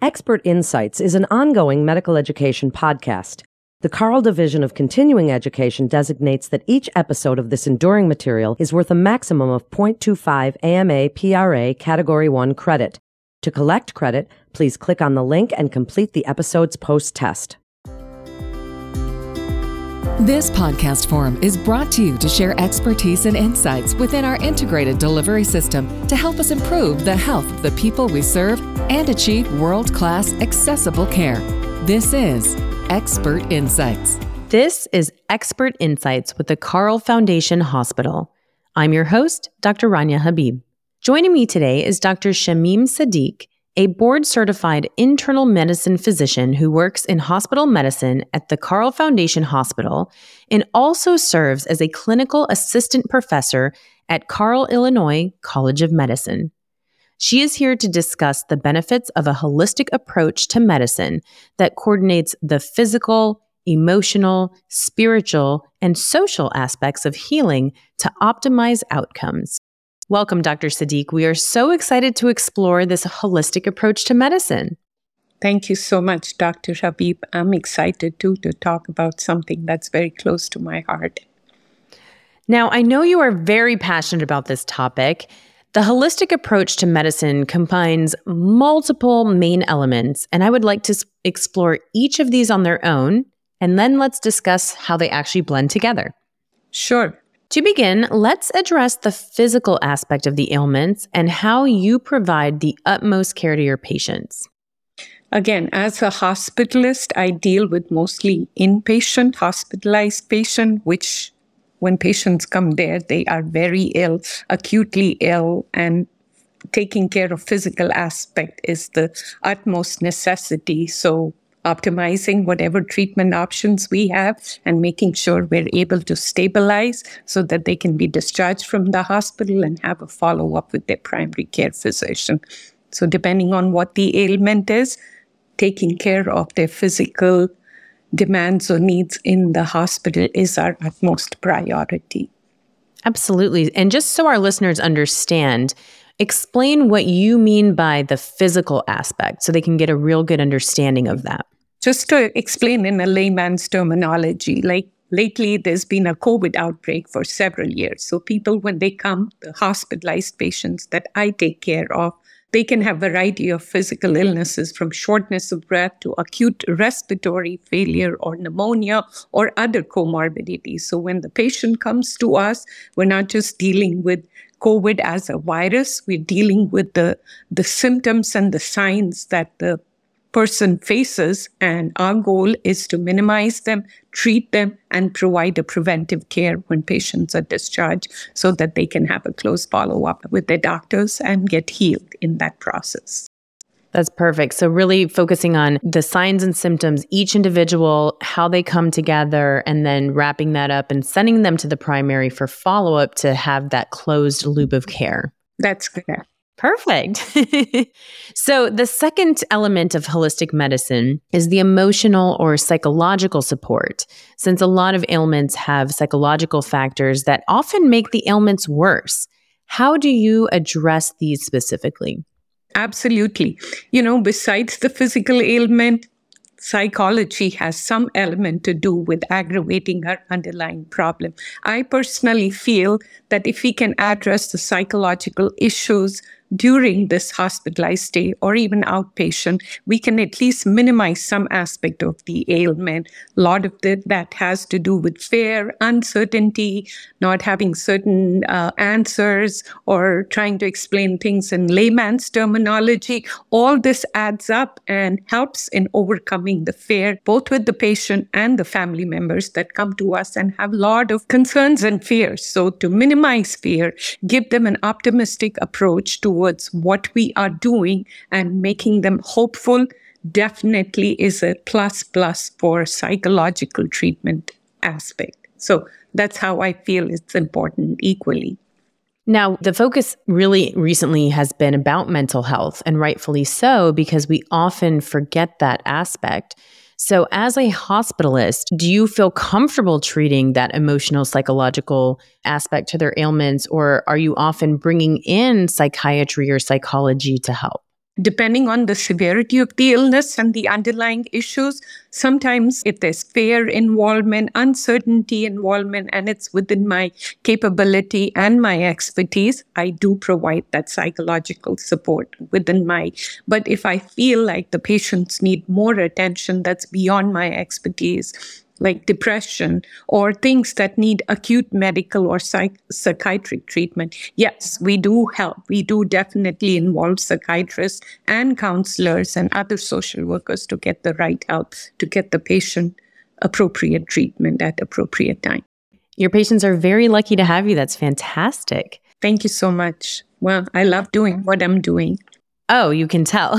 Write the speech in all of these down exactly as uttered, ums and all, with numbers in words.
Expert Insights is an ongoing medical education podcast. The Carle Division of Continuing Education designates that each episode of this enduring material is worth a maximum of zero point two five A M A P R A Category one credit. To collect credit, please click on the link and complete the episode's post-test. This podcast forum is brought to you to share expertise and insights within our integrated delivery system to help us improve the health of the people we serve and achieve world-class accessible care. This is Expert Insights. This is Expert Insights with the Carle Foundation Hospital. I'm your host, Doctor Rania Habib. Joining me today is Doctor Shamim Sadiq, a board-certified internal medicine physician who works in hospital medicine at the Carle Foundation Hospital and also serves as a clinical assistant professor at Carle, Illinois College of Medicine. She is here to discuss the benefits of a holistic approach to medicine that coordinates the physical, emotional, spiritual, and social aspects of healing to optimize outcomes. Welcome, Doctor Sadiq. We are so excited to explore this holistic approach to medicine. Thank you so much, Doctor Habib. I'm excited too to talk about something that's very close to my heart. Now, I know you are very passionate about this topic. The holistic approach to medicine combines multiple main elements, and I would like to explore each of these on their own, and then let's discuss how they actually blend together. Sure. To begin, let's address the physical aspect of the ailments and how you provide the utmost care to your patients. Again, as a hospitalist, I deal with mostly inpatient, hospitalized patient, which when patients come there, they are very ill, acutely ill, and taking care of physical aspect is the utmost necessity. So optimizing whatever treatment options we have and making sure we're able to stabilize so that they can be discharged from the hospital and have a follow-up with their primary care physician. So depending on what the ailment is, taking care of their physical demands or needs in the hospital is our utmost priority. Absolutely. And just so our listeners understand, explain what you mean by the physical aspect so they can get a real good understanding of that. Just to explain in a layman's terminology, like lately there's been a COVID outbreak for several years. So people, when they come, the hospitalized patients that I take care of, they can have a variety of physical illnesses from shortness of breath to acute respiratory failure or pneumonia or other comorbidities. So when the patient comes to us, we're not just dealing with COVID as a virus, we're dealing with the, the symptoms and the signs that the person faces, and our goal is to minimize them, treat them, and provide a preventive care when patients are discharged so that they can have a close follow-up with their doctors and get healed in that process. That's perfect. So really focusing on the signs and symptoms, each individual, how they come together, and then wrapping that up and sending them to the primary for follow-up to have that closed loop of care. That's correct. Perfect. So the second element of holistic medicine is the emotional or psychological support, since a lot of ailments have psychological factors that often make the ailments worse. How do you address these specifically? Absolutely. You know, besides the physical ailment, psychology has some element to do with aggravating our underlying problem. I personally feel that if we can address the psychological issues during this hospitalized stay or even outpatient, we can at least minimize some aspect of the ailment. A lot of the, that has to do with fear, uncertainty, not having certain uh, answers, or trying to explain things in layman's terminology. All this adds up and helps in overcoming the fear, both with the patient and the family members that come to us and have a lot of concerns and fears. So to minimize fear, give them an optimistic approach towards what we are doing and making them hopeful definitely is a plus plus for psychological treatment aspect. So that's how I feel it's important equally. Now, the focus really recently has been about mental health, and rightfully so, because we often forget that aspect. So as a hospitalist, do you feel comfortable treating that emotional, psychological aspect to their ailments, or are you often bringing in psychiatry or psychology to help? depending on the severity of the illness and the underlying issues, sometimes if there's fear involvement, uncertainty involvement, and it's within my capability and my expertise, I do provide that psychological support within my, but if I feel like the patients need more attention that's beyond my expertise, like depression or things that need acute medical or psych- psychiatric treatment, yes, we do help. We do definitely involve psychiatrists and counselors and other social workers to get the right help, to get the patient appropriate treatment at appropriate time. Your patients are very lucky to have you. That's fantastic. Thank you so much. Well, I love doing what I'm doing. Oh, you can tell.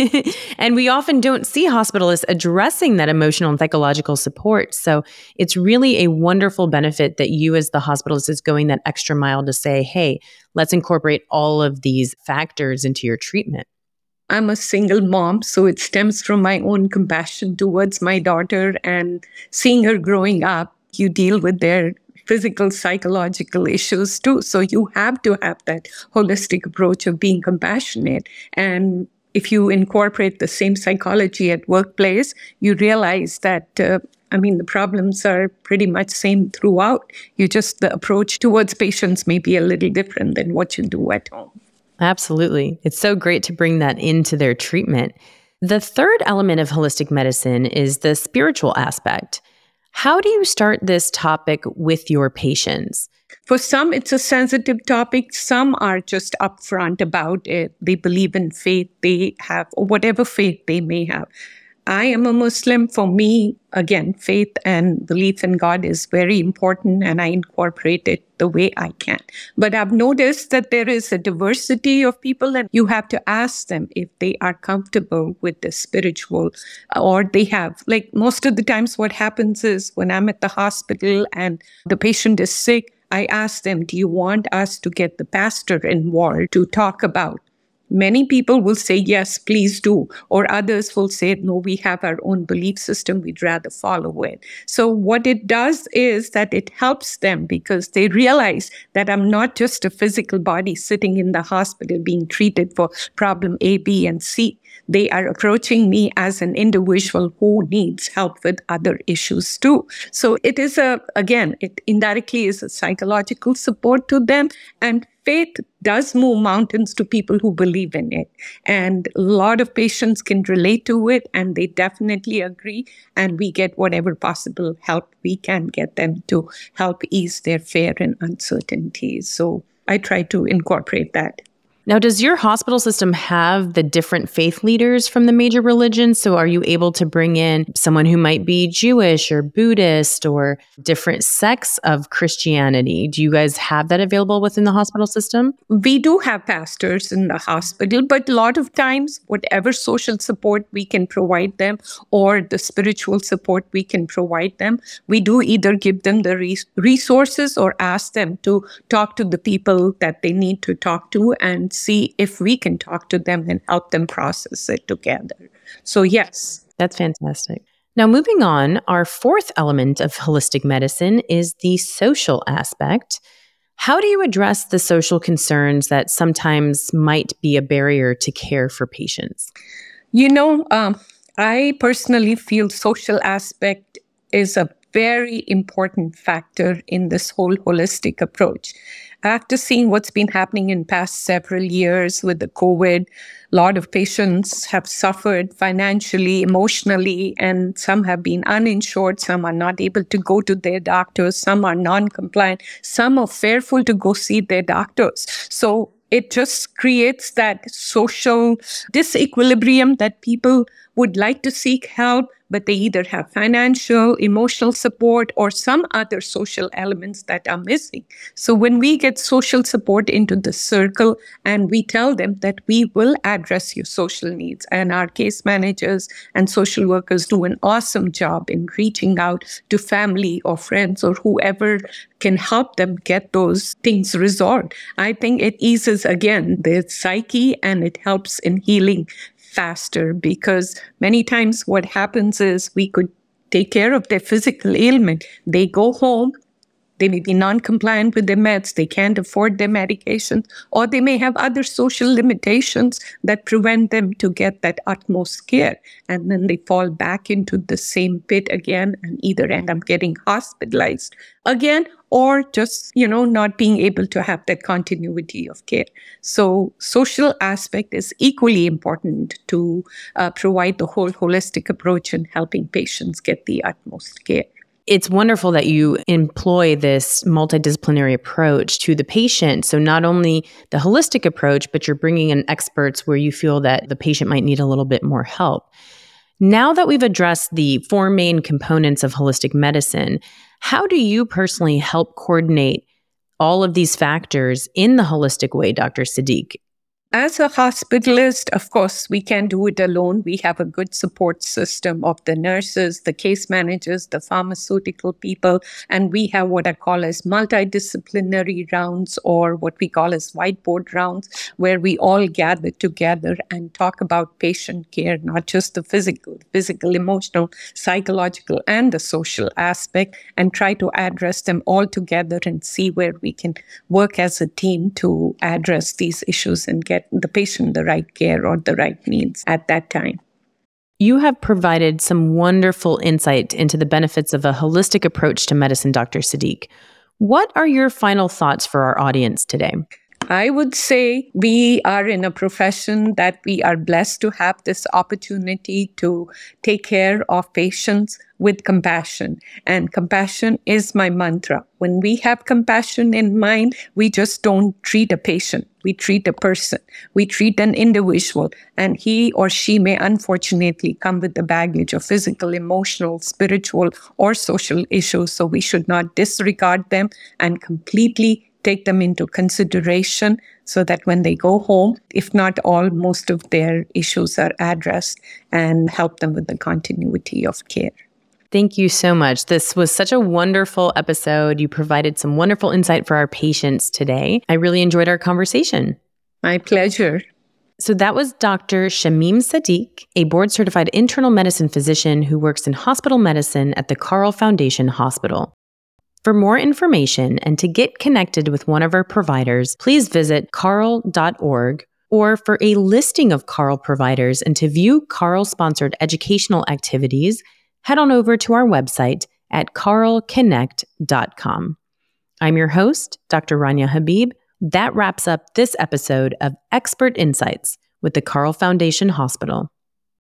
And we often don't see hospitalists addressing that emotional and psychological support. So it's really a wonderful benefit that you as the hospitalist is going that extra mile to say, hey, let's incorporate all of these factors into your treatment. I'm a single mom, so it stems from my own compassion towards my daughter and seeing her growing up. You deal with their physical, psychological issues too. So you have to have that holistic approach of being compassionate. And if you incorporate the same psychology at workplace, you realize that, uh, I mean, the problems are pretty much same throughout. You just, the approach towards patients may be a little different than what you do at home. Absolutely. It's so great to bring that into their treatment. The third element of holistic medicine is the spiritual aspect. How do you start this topic with your patients? For some, it's a sensitive topic. Some are just upfront about it. They believe in faith they have, or whatever faith they may have. I am a Muslim. For me, again, faith and belief in God is very important, and I incorporate it the way I can. But I've noticed that there is a diversity of people, and you have to ask them if they are comfortable with the spiritual, or they have, like most of the times what happens is when I'm at the hospital and the patient is sick, I ask them, do you want us to get the pastor involved to talk about? Many people will say, yes, please do. Or others will say, no, we have our own belief system. We'd rather follow it. So what it does is that it helps them because they realize that I'm not just a physical body sitting in the hospital being treated for problem A, B, and C. They are approaching me as an individual who needs help with other issues too. So it is a, again, it indirectly is a psychological support to them. And faith does move mountains to people who believe in it. And a lot of patients can relate to it, and they definitely agree. And we get whatever possible help we can get them to help ease their fear and uncertainty. So I try to incorporate that. Now, does your hospital system have the different faith leaders from the major religions? So are you able to bring in someone who might be Jewish or Buddhist or different sects of Christianity? Do you guys have that available within the hospital system? We do have pastors in the hospital, but a lot of times, whatever social support we can provide them or the spiritual support we can provide them, we do either give them the res- resources or ask them to talk to the people that they need to talk to and see if we can talk to them and help them process it together. So yes. That's fantastic. Now, moving on, our fourth element of holistic medicine is the social aspect. How do you address the social concerns that sometimes might be a barrier to care for patients? You know, um, I personally feel social aspect is a very important factor in this whole holistic approach. After seeing what's been happening in past several years with the COVID, a lot of patients have suffered financially, emotionally, and some have been uninsured. Some are not able to go to their doctors. Some are non-compliant. Some are fearful to go see their doctors. So it just creates that social disequilibrium that people would like to seek help, but they either have financial, emotional support, or some other social elements that are missing. So when we get social support into the circle and we tell them that we will address your social needs, and our case managers and social workers do an awesome job in reaching out to family or friends or whoever can help them get those things resolved. I think it eases, again, their psyche, and it helps in healing faster, because many times what happens is we could take care of their physical ailment. They go home They may be non-compliant with their meds, they can't afford their medications, or they may have other social limitations that prevent them to get that utmost care. And then they fall back into the same pit again and either end up getting hospitalized again or just, you know, not being able to have that continuity of care. So social aspect is equally important to uh, provide the whole holistic approach in helping patients get the utmost care. It's wonderful that you employ this multidisciplinary approach to the patient. So not only the holistic approach, but you're bringing in experts where you feel that the patient might need a little bit more help. Now that we've addressed the four main components of holistic medicine, how do you personally help coordinate all of these factors in the holistic way, Doctor Siddique? As a hospitalist, of course, we can't do it alone. We have a good support system of the nurses, the case managers, the pharmaceutical people, and we have what I call as multidisciplinary rounds, or what we call as whiteboard rounds, where we all gather together and talk about patient care, not just the physical, physical, emotional, psychological, and the social aspect, and try to address them all together and see where we can work as a team to address these issues and get the patient the right care or the right needs at that time. You have provided some wonderful insight into the benefits of a holistic approach to medicine, Doctor Siddique. What are your final thoughts for our audience today? I would say we are in a profession that we are blessed to have this opportunity to take care of patients with compassion. And compassion is my mantra. When we have compassion in mind, we just don't treat a patient. We treat a person. We treat an individual. And he or she may unfortunately come with the baggage of physical, emotional, spiritual, or social issues. So we should not disregard them and completely take them into consideration so that when they go home, if not all, most of their issues are addressed, and help them with the continuity of care. Thank you so much. This was such a wonderful episode. You provided some wonderful insight for our patients today. I really enjoyed our conversation. My pleasure. So that was Doctor Shamim Siddique, a board-certified internal medicine physician who works in hospital medicine at the Carle Foundation Hospital. For more information and to get connected with one of our providers, please visit carle dot org, or for a listing of Carle providers and to view Carle-sponsored educational activities, head on over to our website at carle connect dot com. I'm your host, Doctor Rania Habib. That wraps up this episode of Expert Insights with the Carle Foundation Hospital.